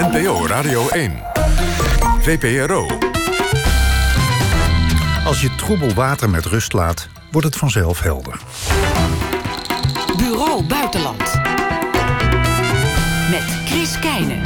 NPO Radio 1. VPRO. Als je troebel water met rust laat, wordt het vanzelf helder. Bureau Buitenland. Met Chris Keijnen.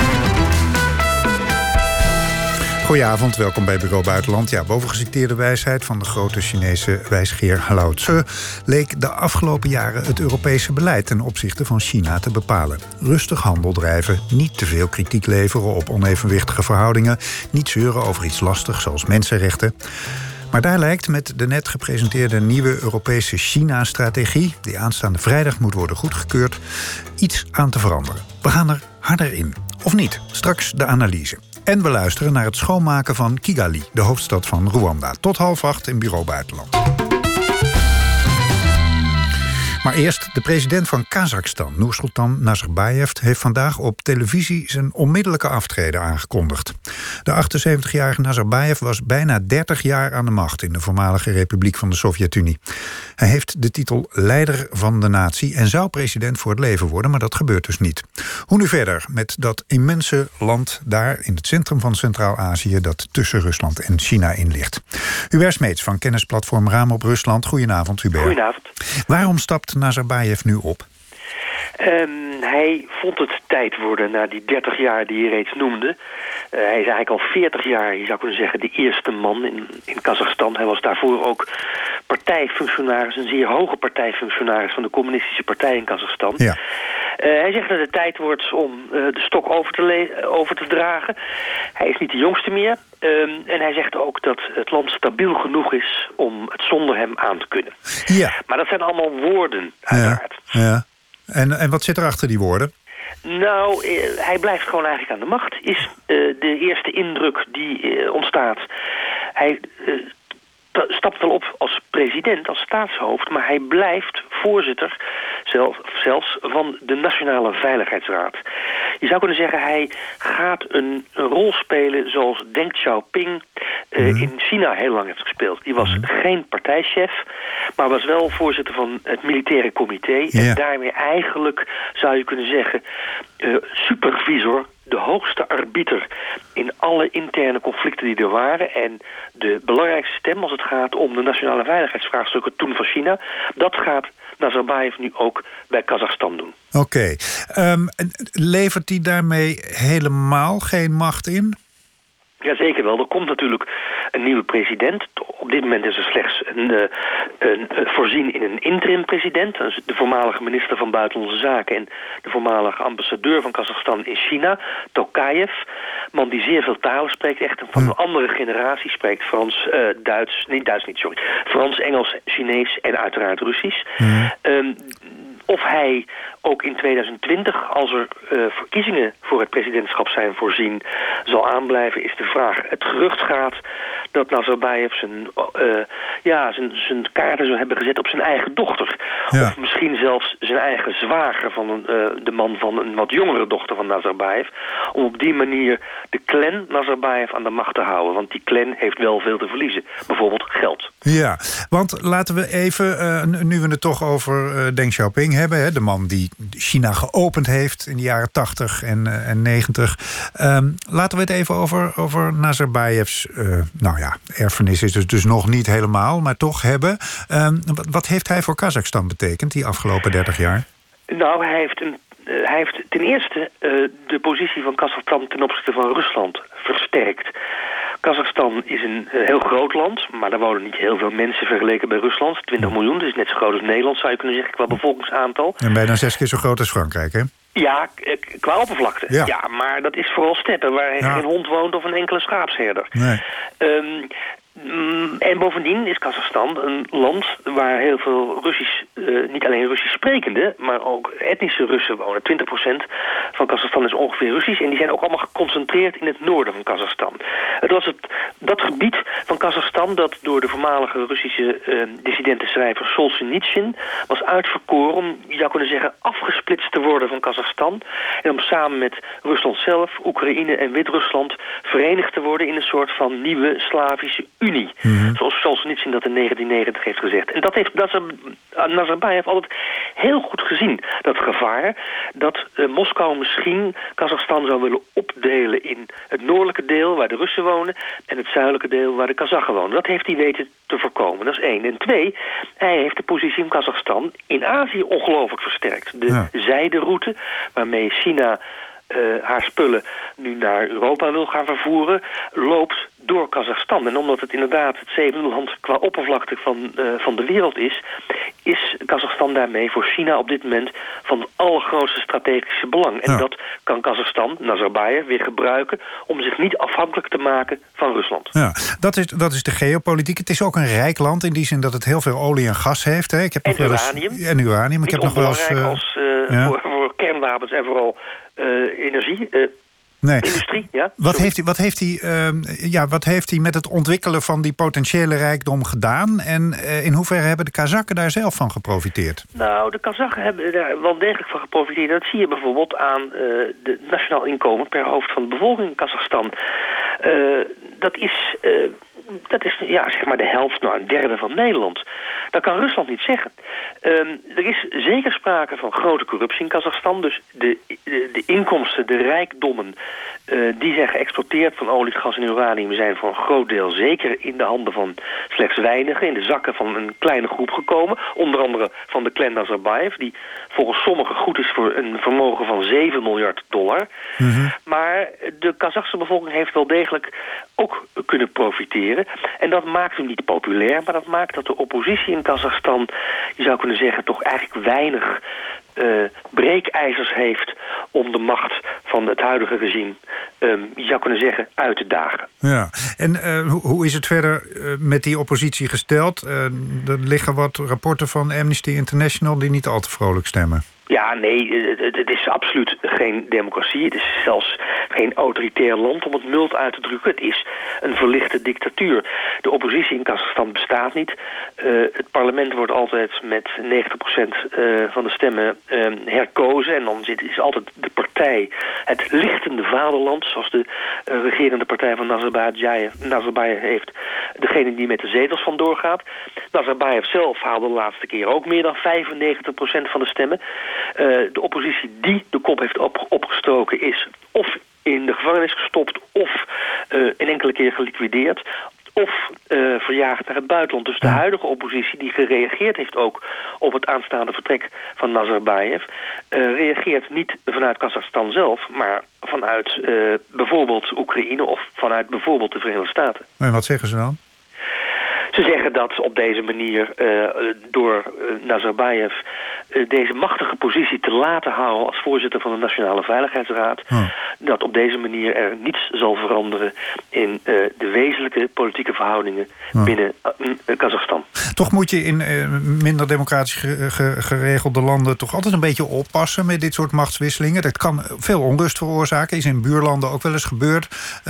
Goedenavond, welkom bij Bureau Buitenland. Ja, bovengeciteerde wijsheid van de grote Chinese wijsgeer Lao Tzu leek de afgelopen jaren het Europese beleid ten opzichte van China te bepalen. Rustig handel drijven, niet te veel kritiek leveren op onevenwichtige verhoudingen, niet zeuren over iets lastigs zoals mensenrechten. Maar daar lijkt met de net gepresenteerde nieuwe Europese China-strategie, die aanstaande vrijdag moet worden goedgekeurd, iets aan te veranderen. We gaan er harder in. Of niet? Straks de analyse. En we luisteren naar het schoonmaken van Kigali, de hoofdstad van Rwanda. Tot 7:30 in Bureau Buitenland. Maar eerst, de president van Kazachstan, Nursultan Nazarbayev, heeft vandaag op televisie zijn onmiddellijke aftreden aangekondigd. De 78-jarige Nazarbayev was bijna 30 jaar aan de macht in de voormalige republiek van de Sovjet-Unie. Hij heeft de titel leider van de natie en zou president voor het leven worden, maar dat gebeurt dus niet. Hoe nu verder met dat immense land daar in het centrum van Centraal-Azië dat tussen Rusland en China in ligt? Hubert Smeets van kennisplatform Raam op Rusland. Goedenavond, Hubert. Goedenavond. Waarom stapt Nazarbayev nu op? Hij vond het tijd worden na die 30 jaar die je reeds noemde. Hij is eigenlijk al 40 jaar, je zou kunnen zeggen, de eerste man in Kazachstan. Hij was daarvoor ook partijfunctionaris, een zeer hoge partijfunctionaris van de communistische partij in Kazachstan. Ja. Hij zegt dat het tijd wordt om de stok over te dragen. Hij is niet de jongste meer. En hij zegt ook dat het land stabiel genoeg is om het zonder hem aan te kunnen. Ja. Maar dat zijn allemaal woorden, uiteraard. Ja. En wat zit er achter die woorden? Nou, hij blijft gewoon eigenlijk aan de macht, is de eerste indruk die ontstaat. Hij stapt wel op als president, als staatshoofd, maar hij blijft voorzitter zelfs van de Nationale Veiligheidsraad. Je zou kunnen zeggen, hij gaat een rol spelen zoals Deng Xiaoping in China heel lang heeft gespeeld. Die was geen partijchef, maar was wel voorzitter van het militaire comité. En daarmee eigenlijk, zou je kunnen zeggen, supervisor, de hoogste arbiter in alle interne conflicten die er waren. En de belangrijkste stem als het gaat om de nationale veiligheidsvraagstukken toen van China, dat gaat Nazarbayev nu ook bij Kazachstan doen. Oké. Levert hij daarmee helemaal geen macht in? Jazeker wel. Er komt natuurlijk een nieuwe president. Op dit moment is er slechts voorzien in een interim-president. De voormalige minister van Buitenlandse Zaken en de voormalige ambassadeur van Kazachstan in China, Tokayev. Man die zeer veel talen spreekt, echt van een andere generatie, spreekt Frans, Frans, Engels, Chinees en uiteraard Russisch. Of hij ook in 2020, als er verkiezingen voor het presidentschap zijn voorzien, zal aanblijven, is de vraag. Het gerucht gaat dat Nazarbayev zijn kaarten zou hebben gezet op zijn eigen dochter. Ja. Of misschien zelfs zijn eigen zwager van de man van een wat jongere dochter van Nazarbayev. Om op die manier de clan Nazarbayev aan de macht te houden. Want die clan heeft wel veel te verliezen. Bijvoorbeeld geld. Ja, want laten we even, nu we het toch over Deng Xiaoping hebben, hè, de man die China geopend heeft in de jaren 80 en 90. Laten we het even over Nazarbayevs erfenis is dus nog niet helemaal, maar toch hebben. Wat heeft hij voor Kazachstan betekend die afgelopen 30 jaar? Nou, hij heeft ten eerste de positie van Kazachstan ten opzichte van Rusland versterkt. Kazachstan is een heel groot land, maar daar wonen niet heel veel mensen vergeleken bij Rusland. 20 miljoen, dat is net zo groot als Nederland, zou je kunnen zeggen, qua bevolkingsaantal. En bijna 6 keer zo groot als Frankrijk, hè? Ja, qua oppervlakte. Ja, maar dat is vooral steppen waar geen hond woont of een enkele schaapsherder. Nee. En bovendien is Kazachstan een land waar heel veel Russisch, niet alleen Russisch sprekende, maar ook etnische Russen wonen. 20% van Kazachstan is ongeveer Russisch en die zijn ook allemaal geconcentreerd in het noorden van Kazachstan. Het was dat gebied van Kazachstan dat door de voormalige Russische dissidentenschrijver Solzhenitsyn was uitverkoren om, je zou kunnen zeggen, afgesplitst te worden van Kazachstan en om samen met Rusland zelf, Oekraïne en Wit-Rusland verenigd te worden in een soort van nieuwe Slavische Unie. Zoals Solzhenitsyn dat in 1990 heeft gezegd. En dat heeft Nazarbayev altijd heel goed gezien. Dat gevaar dat Moskou misschien Kazachstan zou willen opdelen in het noordelijke deel waar de Russen wonen en het zuidelijke deel waar de Kazachen wonen. Dat heeft hij weten te voorkomen. Dat is 1. En 2, hij heeft de positie in Kazachstan in Azië ongelooflijk versterkt. De zijderoute waarmee China haar spullen nu naar Europa wil gaan vervoeren, loopt door Kazachstan. En omdat het inderdaad het zevende land qua oppervlakte van de wereld is Kazachstan daarmee voor China op dit moment van het allergrootste strategische belang. En dat kan Kazachstan, Nazarbayev, weer gebruiken om zich niet afhankelijk te maken van Rusland. Ja, dat is de geopolitiek. Het is ook een rijk land in die zin dat het heel veel olie en gas heeft. Hè. Ik heb nog wel eens, en uranium. Ik heb nog wel eens voor kernwapens en vooral energie. Industrie, ja. Wat heeft hij met het ontwikkelen van die potentiële rijkdom gedaan? En in hoeverre hebben de Kazakken daar zelf van geprofiteerd? Nou, de Kazakken hebben daar wel degelijk van geprofiteerd. Dat zie je bijvoorbeeld aan het nationaal inkomen per hoofd van de bevolking in Kazachstan. Dat is zeg maar de helft, een derde van Nederland. Dat kan Rusland niet zeggen. Er is zeker sprake van grote corruptie in Kazachstan. Dus de inkomsten, de rijkdommen die zijn geëxporteerd van olie, gas en uranium zijn voor een groot deel zeker in de handen van slechts weinigen, in de zakken van een kleine groep gekomen. Onder andere van de clan Nazarbayev, die volgens sommigen goed is voor een vermogen van $7 miljard. Maar de Kazachse bevolking heeft wel degelijk ook kunnen profiteren. En dat maakt hem niet populair, maar dat maakt dat de oppositie in Kazachstan, je zou kunnen zeggen, toch eigenlijk weinig breekijzers heeft om de macht van het huidige regime, je zou kunnen zeggen, uit te dagen. Ja, en hoe is het verder met die oppositie gesteld? Er liggen wat rapporten van Amnesty International die niet al te vrolijk stemmen. Ja, nee, het is absoluut geen democratie. Het is zelfs geen autoritair land om het mild uit te drukken. Het is een verlichte dictatuur. De oppositie in Kazachstan bestaat niet. Het parlement wordt altijd met 90% van de stemmen herkozen. En dan is altijd de partij, het lichtende vaderland, zoals de regerende partij van Nazarbayev heeft, degene die met de zetels vandoor gaat. Nazarbayev zelf haalde de laatste keer ook meer dan 95% van de stemmen. De oppositie die de kop heeft opgestoken is of in de gevangenis gestopt of een enkele keer geliquideerd of verjaagd naar het buitenland. Dus de huidige oppositie die gereageerd heeft ook op het aanstaande vertrek van Nazarbayev, reageert niet vanuit Kazachstan zelf, maar vanuit bijvoorbeeld Oekraïne of vanuit bijvoorbeeld de Verenigde Staten. En wat zeggen ze dan? Ze zeggen dat op deze manier door Nazarbayev deze machtige positie te laten houden als voorzitter van de Nationale Veiligheidsraad, dat op deze manier er niets zal veranderen in de wezenlijke politieke verhoudingen binnen Kazachstan. Toch moet je in minder democratisch geregelde landen toch altijd een beetje oppassen met dit soort machtswisselingen. Dat kan veel onrust veroorzaken, is in buurlanden ook wel eens gebeurd.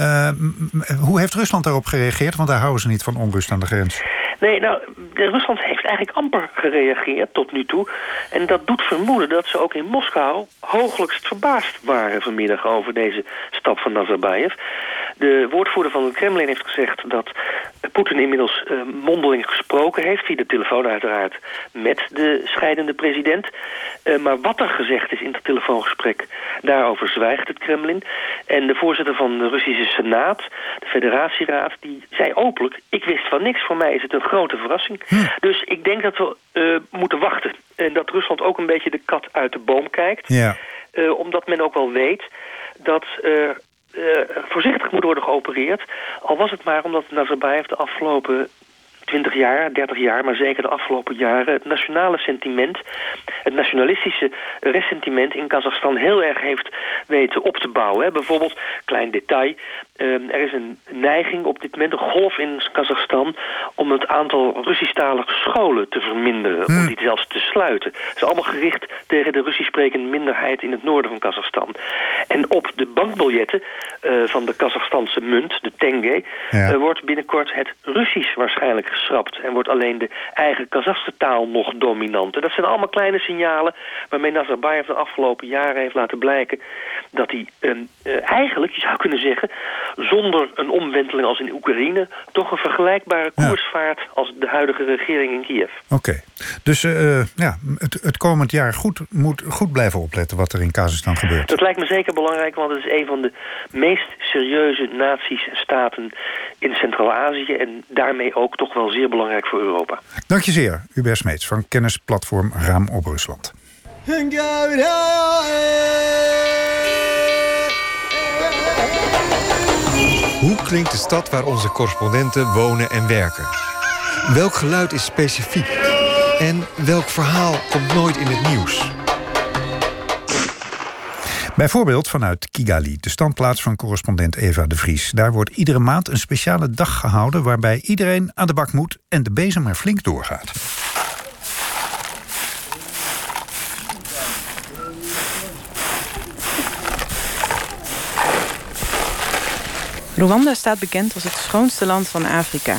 Hoe heeft Rusland daarop gereageerd? Want daar houden ze niet van onrust aan de grens. Nee, Rusland heeft eigenlijk amper gereageerd tot nu toe. En dat doet vermoeden dat ze ook in Moskou hoogelijkst verbaasd waren vanmiddag over deze stap van Nazarbayev. De woordvoerder van het Kremlin heeft gezegd dat Poetin inmiddels mondeling gesproken heeft, via de telefoon uiteraard, met de scheidende president. Maar wat er gezegd is in het telefoongesprek, daarover zwijgt het Kremlin. En de voorzitter van de Russische Senaat, de Federatieraad, die zei openlijk, ik wist van niks, voor mij is het een grote verrassing. Dus ik denk dat we moeten wachten. En dat Rusland ook een beetje de kat uit de boom kijkt. Ja. Omdat men ook wel weet dat voorzichtig moet worden geopereerd. Al was het maar omdat Nazarbayev de afgelopen 20 jaar, 30 jaar, maar zeker de afgelopen jaren het nationale sentiment, het nationalistische ressentiment in Kazachstan heel erg heeft weten op te bouwen. Hè. Bijvoorbeeld, klein detail, er is een neiging op dit moment, een golf in Kazachstan, om het aantal Russisch-talige scholen te verminderen, om die zelfs te sluiten. Het is allemaal gericht tegen de Russisch-sprekende minderheid in het noorden van Kazachstan. En op de bankbiljetten van de Kazachstanse munt, de tenge, wordt binnenkort het Russisch waarschijnlijk geschrapt en wordt alleen de eigen Kazachse taal nog dominant. En dat zijn allemaal kleine signalen waarmee Nazarbayev de afgelopen jaren heeft laten blijken dat hij eigenlijk, je zou kunnen zeggen, zonder een omwenteling als in Oekraïne, toch een vergelijkbare koers vaart als de huidige regering in Kiev. Oké. Dus het komend jaar moet goed blijven opletten wat er in Kazachstan gebeurt. Dat lijkt me zeker belangrijk, want het is een van de meest serieuze naties en staten in Centraal-Azië en daarmee ook toch wel zeer belangrijk voor Europa. Dank je zeer, Hubert Smeets van kennisplatform Raam op Rusland. Hoe klinkt de stad waar onze correspondenten wonen en werken? Welk geluid is specifiek? En welk verhaal komt nooit in het nieuws? Bijvoorbeeld vanuit Kigali, de standplaats van correspondent Eva de Vries. Daar wordt iedere maand een speciale dag gehouden waarbij iedereen aan de bak moet en de bezem er flink doorgaat. Rwanda staat bekend als het schoonste land van Afrika.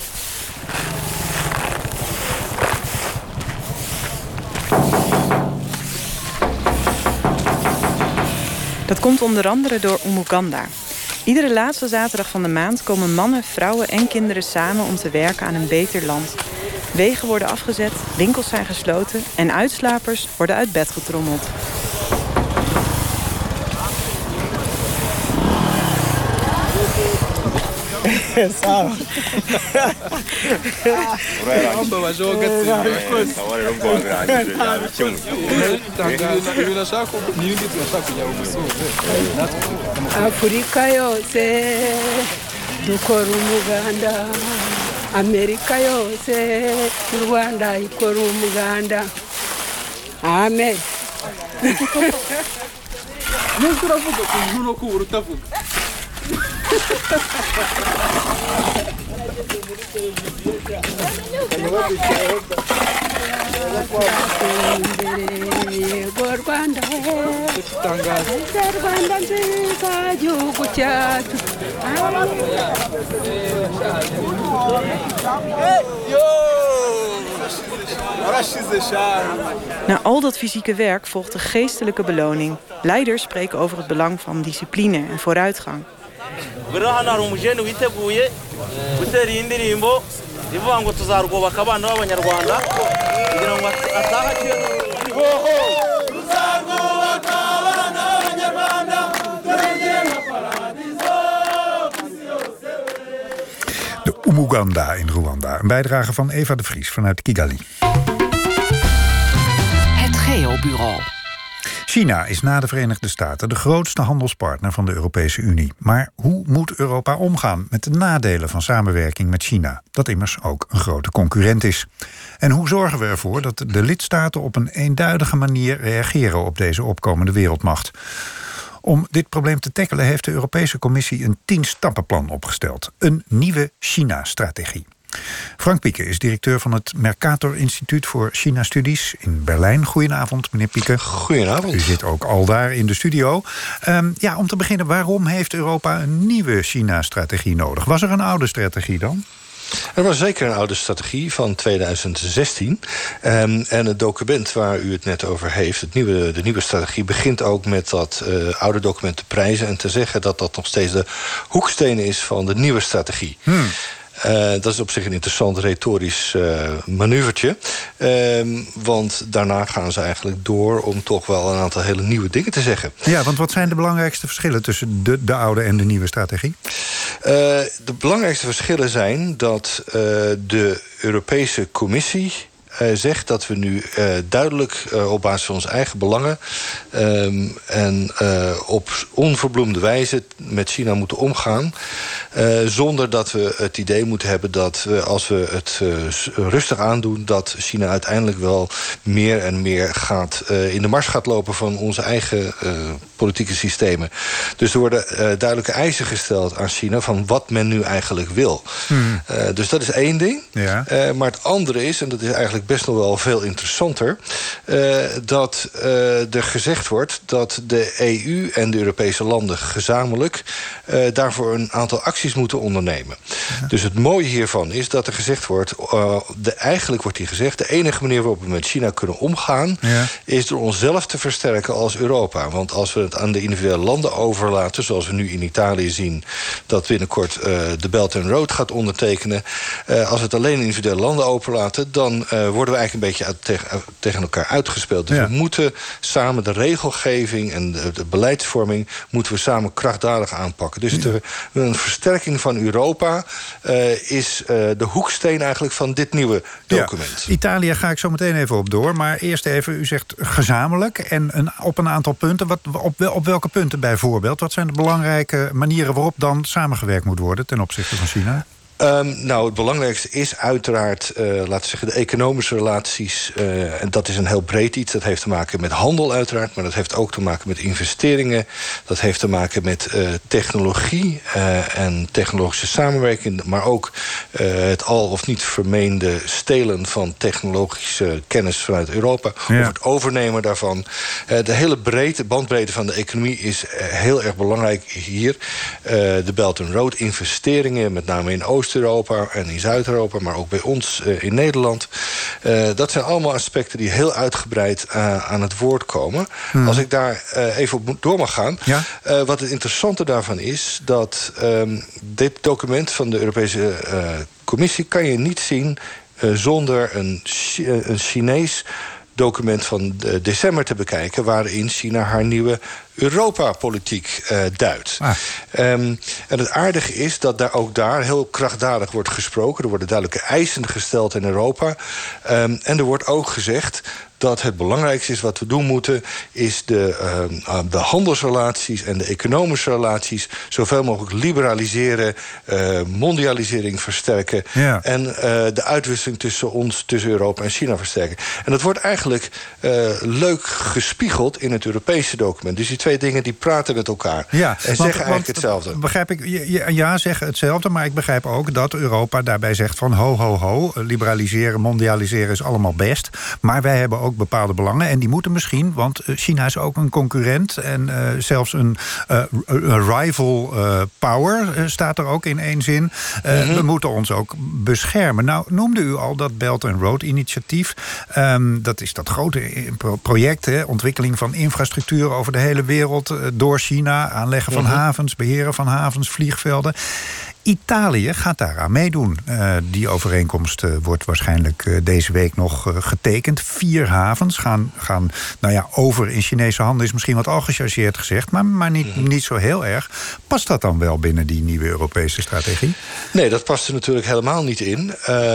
Dat komt onder andere door Umuganda. Iedere laatste zaterdag van de maand komen mannen, vrouwen en kinderen samen om te werken aan een beter land. Wegen worden afgezet, winkels zijn gesloten en uitslapers worden uit bed getrommeld. Afrika yose dukora umuganda, Amerika yose, Rwanda ikora umuganda. Amen. Nukuravuga kuno ko urutavuga. Rwanda nziza gihugu cyacu. Na al dat fysieke werk volgt de geestelijke beloning. Leiders spreken over het belang van discipline en vooruitgang. Hano hari umujene witeguye gutera iyi ndirimbo ivuga ngo tuzarwubaka abana b'abanyarwanda kugira ngo ataha De Umuganda in Rwanda. Een bijdrage van Eva de Vries vanuit Kigali. Het Geobureau. China is na de Verenigde Staten de grootste handelspartner van de Europese Unie. Maar hoe moet Europa omgaan met de nadelen van samenwerking met China, dat immers ook een grote concurrent is? En hoe zorgen we ervoor dat de lidstaten op een eenduidige manier reageren op deze opkomende wereldmacht? Om dit probleem te tackelen heeft de Europese Commissie een 10-stappenplan opgesteld. Een nieuwe China-strategie. Frank Pieke is directeur van het Mercator Instituut voor China-studies in Berlijn. Goedenavond, meneer Pieke. Goedenavond. U zit ook al daar in de studio. Om te beginnen, waarom heeft Europa een nieuwe China-strategie nodig? Was er een oude strategie dan? Er was zeker een oude strategie van 2016. En het document waar u het net over heeft, de nieuwe strategie, begint ook met dat oude document te prijzen en te zeggen dat dat nog steeds de hoeksteen is van de nieuwe strategie. Dat is op zich een interessant retorisch manoeuvertje. Want daarna gaan ze eigenlijk door om toch wel een aantal hele nieuwe dingen te zeggen. Ja, want wat zijn de belangrijkste verschillen tussen de oude en de nieuwe strategie? De belangrijkste verschillen zijn dat de Europese Commissie zegt dat we nu duidelijk op basis van onze eigen belangen en op onverbloemde wijze met China moeten omgaan. Zonder dat we het idee moeten hebben dat als we het rustig aandoen, dat China uiteindelijk wel meer en meer in de mars gaat lopen van onze eigen politieke systemen. Dus er worden duidelijke eisen gesteld aan China van wat men nu eigenlijk wil. Dus dat is één ding. Ja. Maar het andere is, en dat is eigenlijk best nog wel veel interessanter. Dat er gezegd wordt dat de EU en de Europese landen gezamenlijk daarvoor een aantal acties moeten ondernemen. Ja. Dus het mooie hiervan is dat er gezegd wordt, eigenlijk wordt hier gezegd, de enige manier waarop we met China kunnen omgaan, is door onszelf te versterken als Europa. Want als we het aan de individuele landen overlaten, zoals we nu in Italië zien, dat binnenkort de Belt and Road gaat ondertekenen. Als we het alleen individuele landen overlaten, dan worden we eigenlijk een beetje tegen elkaar uitgespeeld. Dus we moeten samen de regelgeving en de beleidsvorming moeten we samen krachtdadig aanpakken. Dus een versterking van Europa is de hoeksteen eigenlijk van dit nieuwe document. Ja. Italië ga ik zo meteen even op door. Maar eerst even, u zegt gezamenlijk en op een aantal punten. Op welke punten bijvoorbeeld? Wat zijn de belangrijke manieren waarop dan samengewerkt moet worden ten opzichte van China? Het belangrijkste is uiteraard, laten we zeggen, de economische relaties. En dat is een heel breed iets. Dat heeft te maken met handel uiteraard, maar dat heeft ook te maken met investeringen. Dat heeft te maken met technologie en technologische samenwerking. Maar ook het al of niet vermeende stelen van technologische kennis vanuit Europa. Of het overnemen daarvan. De hele bandbreedte van de economie is heel erg belangrijk hier. De Belt and Road investeringen, met name in Oost-Europa en in Zuid-Europa, maar ook bij ons in Nederland. Dat zijn allemaal aspecten die heel uitgebreid aan het woord komen. Als ik daar even op door mag gaan. Ja? Wat het interessante daarvan is, dat dit document van de Europese Commissie kan je niet zien zonder een Chinees document van december te bekijken, waarin China haar nieuwe Europa-politiek duidt. En het aardige is dat daar heel krachtdadig wordt gesproken. Er worden duidelijke eisen gesteld in Europa. En er wordt ook gezegd dat het belangrijkste is wat we doen moeten, is de handelsrelaties en de economische relaties zoveel mogelijk liberaliseren, mondialisering versterken en de uitwisseling tussen Europa en China versterken. En dat wordt eigenlijk leuk gespiegeld in het Europese document. Dus die twee dingen die praten met elkaar en zeggen eigenlijk hetzelfde. Begrijp ik, zeggen hetzelfde, maar ik begrijp ook dat Europa daarbij zegt van ho, liberaliseren, mondialiseren is allemaal best, maar wij hebben ook bepaalde belangen en die moeten misschien, want China is ook een concurrent en zelfs een rival power staat er ook in één zin. We moeten ons ook beschermen. Nou, noemde u al dat Belt and Road initiatief. Dat is dat grote project, ontwikkeling van infrastructuur over de hele wereld door China, aanleggen van havens, beheren van havens, vliegvelden. Italië gaat daaraan meedoen. Die overeenkomst wordt waarschijnlijk deze week nog getekend. 4 havens gaan over in Chinese handen, is misschien wat al gechargeerd gezegd, maar niet zo heel erg. Past dat dan wel binnen die nieuwe Europese strategie? Nee, dat past er natuurlijk helemaal niet in.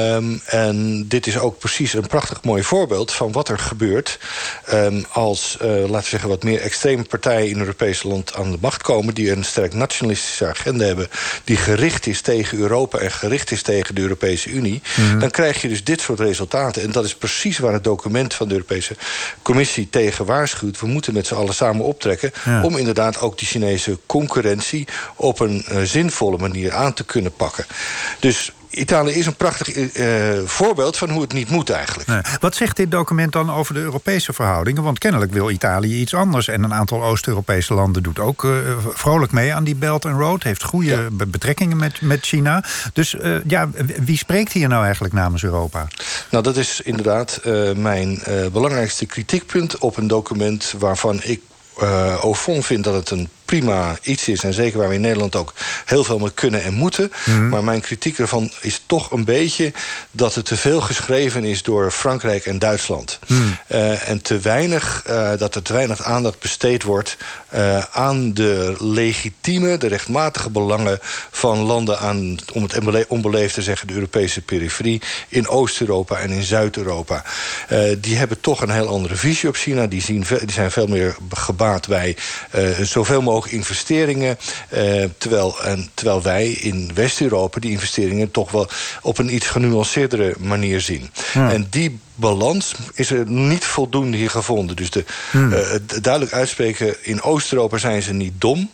En dit is ook precies een prachtig mooi voorbeeld van wat er gebeurt als, laten we zeggen, wat meer extreme partijen in het Europese land aan de macht komen, die een sterk nationalistische agenda hebben, die gericht is tegen Europa en gericht is tegen de Europese Unie, dan krijg je dus dit soort resultaten. En dat is precies waar het document van de Europese Commissie tegen waarschuwt. We moeten met z'n allen samen optrekken om inderdaad ook die Chinese concurrentie op een zinvolle manier aan te kunnen pakken. Dus Italië is een prachtig voorbeeld van hoe het niet moet eigenlijk. Nee. Wat zegt dit document dan over de Europese verhoudingen? Want kennelijk wil Italië iets anders. En een aantal Oost-Europese landen doet ook vrolijk mee aan die Belt and Road. Heeft goede betrekkingen met China. Dus wie spreekt hier nou eigenlijk namens Europa? Nou, dat is inderdaad mijn belangrijkste kritiekpunt op een document waarvan ik au fond vind dat het een prima iets is. En zeker waar we in Nederland ook heel veel mee kunnen en moeten. Maar mijn kritiek ervan is toch een beetje dat het te veel geschreven is door Frankrijk en Duitsland. En dat er te weinig aandacht besteed wordt aan de legitieme, de rechtmatige belangen van landen aan, om het onbeleefd te zeggen, de Europese periferie, in Oost-Europa en in Zuid-Europa. Die hebben toch een heel andere visie op China. Die zijn veel meer gebaat bij zoveel mogelijk investeringen, terwijl wij in West-Europa die investeringen toch wel op een iets genuanceerdere manier zien. En die balans is er niet voldoende hier gevonden. Dus duidelijk uitspreken, in Oost-Europa zijn ze niet dom,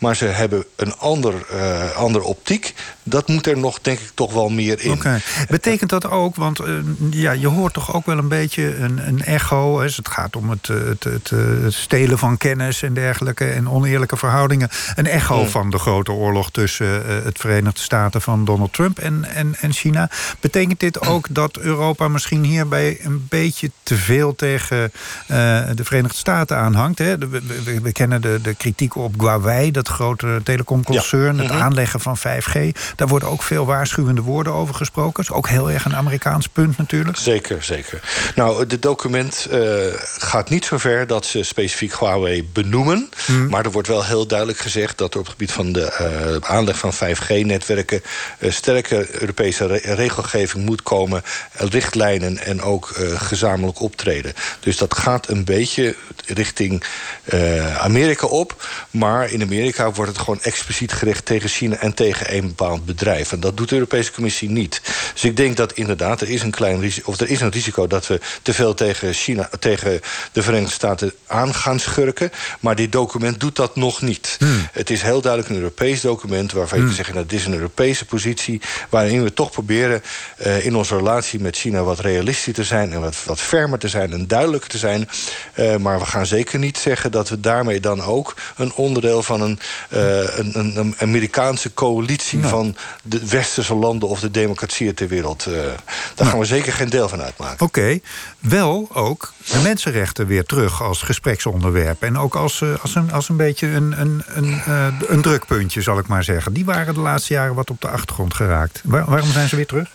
Maar ze hebben een andere optiek. Dat moet er nog, denk ik, toch wel meer in. Okay. Betekent dat ook, want je hoort toch ook wel een beetje een echo. Hè? Het gaat om het stelen van kennis en dergelijke en oneerlijke verhoudingen. Een echo van de grote oorlog tussen het Verenigde Staten van Donald Trump en China. Betekent dit ook dat Europa misschien hierbij een beetje te veel tegen de Verenigde Staten aanhangt? Hè? We kennen de kritiek op Huawei, dat grote telecomconcern, het aanleggen van 5G. Daar worden ook veel waarschuwende woorden over gesproken. Dat is ook heel erg een Amerikaans punt natuurlijk. Zeker. Nou, dit document gaat niet zo ver dat ze specifiek Huawei benoemen. Maar er wordt wel heel duidelijk gezegd dat er op het gebied van de aanleg van 5G-netwerken sterke Europese regelgeving moet komen, richtlijnen en ook gezamenlijk optreden. Dus dat gaat een beetje richting Amerika op. Maar in Amerika wordt het gewoon expliciet gericht tegen China en tegen een bepaald bedrijf. En dat doet de Europese Commissie niet. Dus ik denk dat inderdaad er is een risico dat we te veel tegen China, tegen de Verenigde Staten aan gaan schurken. Maar dit document doet dat nog niet. Het is heel duidelijk een Europees document waarvan je kan zeggen, dit is een Europese positie waarin we toch proberen in onze relatie met China wat realistischer te zijn en wat fermer te zijn en duidelijker te zijn. Maar we gaan zeker niet zeggen dat we daarmee dan ook een onderdeel van een Amerikaanse coalitie van de westerse landen of de democratieën ter wereld. Daar gaan we zeker geen deel van uitmaken. Oké, wel ook de mensenrechten weer terug als gespreksonderwerp. En ook als een beetje een drukpuntje, zal ik maar zeggen. Die waren de laatste jaren wat op de achtergrond geraakt. Waarom zijn ze weer terug?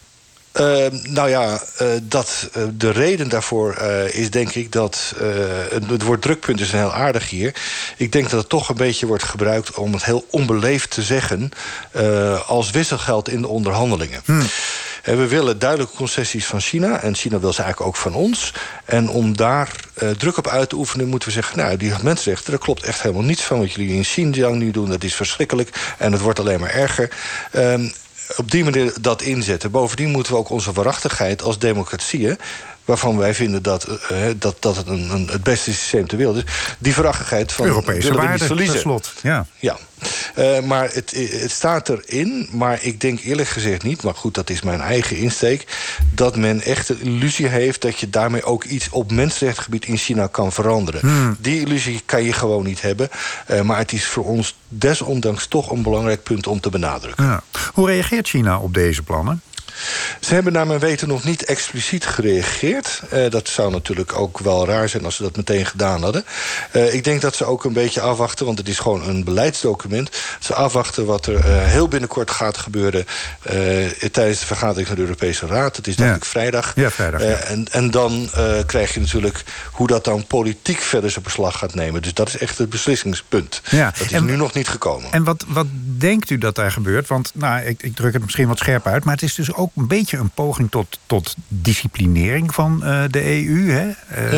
De reden daarvoor is denk ik dat het woord drukpunt is heel aardig hier. Ik denk dat het toch een beetje wordt gebruikt om het heel onbeleefd te zeggen als wisselgeld in de onderhandelingen. En we willen duidelijke concessies van China. En China wil ze eigenlijk ook van ons. En om daar druk op uit te oefenen moeten we zeggen, nou, die mensenrechten, daar klopt echt helemaal niets van wat jullie in Xinjiang nu doen. Dat is verschrikkelijk en het wordt alleen maar erger. Op die manier dat inzetten. Bovendien moeten we ook onze waarachtigheid als democratieën, waarvan wij vinden dat het het beste systeem ter wereld is, die waarachtigheid van Europese waarden, verliezen. Per slot. Ja. Maar het staat erin, maar ik denk eerlijk gezegd niet, maar goed, dat is mijn eigen insteek, dat men echt de illusie heeft dat je daarmee ook iets op mensenrechtengebied in China kan veranderen. Die illusie kan je gewoon niet hebben. Maar het is voor ons desondanks toch een belangrijk punt om te benadrukken. Ja. Hoe reageert China op deze plannen? Ze hebben naar mijn weten nog niet expliciet gereageerd. Dat zou natuurlijk ook wel raar zijn als ze dat meteen gedaan hadden. Ik denk dat ze ook een beetje afwachten, want het is gewoon een beleidsdocument. Ze afwachten wat er heel binnenkort gaat gebeuren tijdens de vergadering van de Europese Raad. Dat is denk ik vrijdag. Ja, vrijdag. En dan krijg je natuurlijk hoe dat dan politiek verder zijn beslag gaat nemen. Dus dat is echt het beslissingspunt. Ja. Dat is nu nog niet gekomen. En wat denkt u dat daar gebeurt? Want ik druk het misschien wat scherp uit, maar het is dus ook een beetje een poging tot disciplinering van de EU. Hè?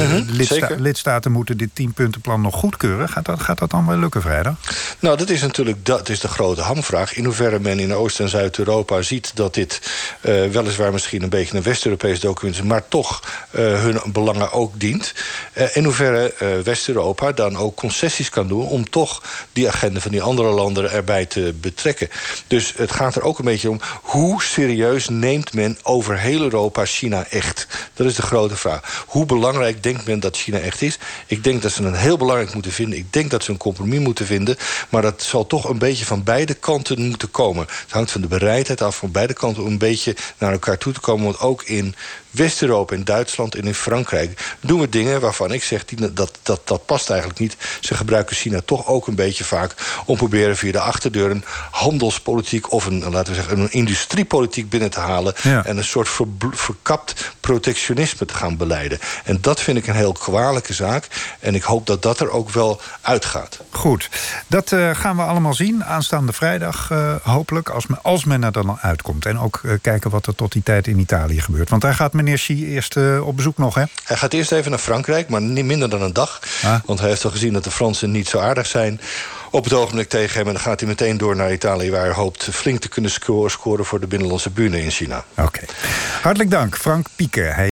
Lidstaten moeten dit 10-puntenplan nog goedkeuren. Gaat dat dan wel lukken vrijdag? Nou, dat is natuurlijk de grote hamvraag. In hoeverre men in Oost- en Zuid-Europa ziet dat dit weliswaar misschien een beetje een West-Europees document is, maar toch hun belangen ook dient. In hoeverre West-Europa dan ook concessies kan doen om toch die agenda van die andere landen erbij te betrekken. Dus het gaat er ook een beetje om, hoe serieus neemt men over heel Europa China echt? Dat is de grote vraag. Hoe belangrijk denkt men dat China echt is? Ik denk dat ze het heel belangrijk moeten vinden. Ik denk dat ze een compromis moeten vinden. Maar dat zal toch een beetje van beide kanten moeten komen. Het hangt van de bereidheid af van beide kanten om een beetje naar elkaar toe te komen. Want ook in West-Europa, in Duitsland en in Frankrijk doen we dingen waarvan ik zeg dat past eigenlijk niet. Ze gebruiken China toch ook een beetje vaak om proberen via de achterdeur een handelspolitiek of een industriepolitiek binnen te halen en een soort verkapt protectionisme te gaan beleiden. En dat vind ik een heel kwalijke zaak. En ik hoop dat dat er ook wel uitgaat. Goed, dat gaan we allemaal zien aanstaande vrijdag hopelijk, als men er dan uitkomt. En ook kijken wat er tot die tijd in Italië gebeurt. Want daar gaat meneer Xi eerst op bezoek nog, hè? Hij gaat eerst even naar Frankrijk, maar niet minder dan een dag. Want hij heeft al gezien dat de Fransen niet zo aardig zijn op het ogenblik tegen hem. En dan gaat hij meteen door naar Italië, waar hij hoopt flink te kunnen scoren voor de binnenlandse bühne in China. Oké. Hartelijk dank, Frank Pieke.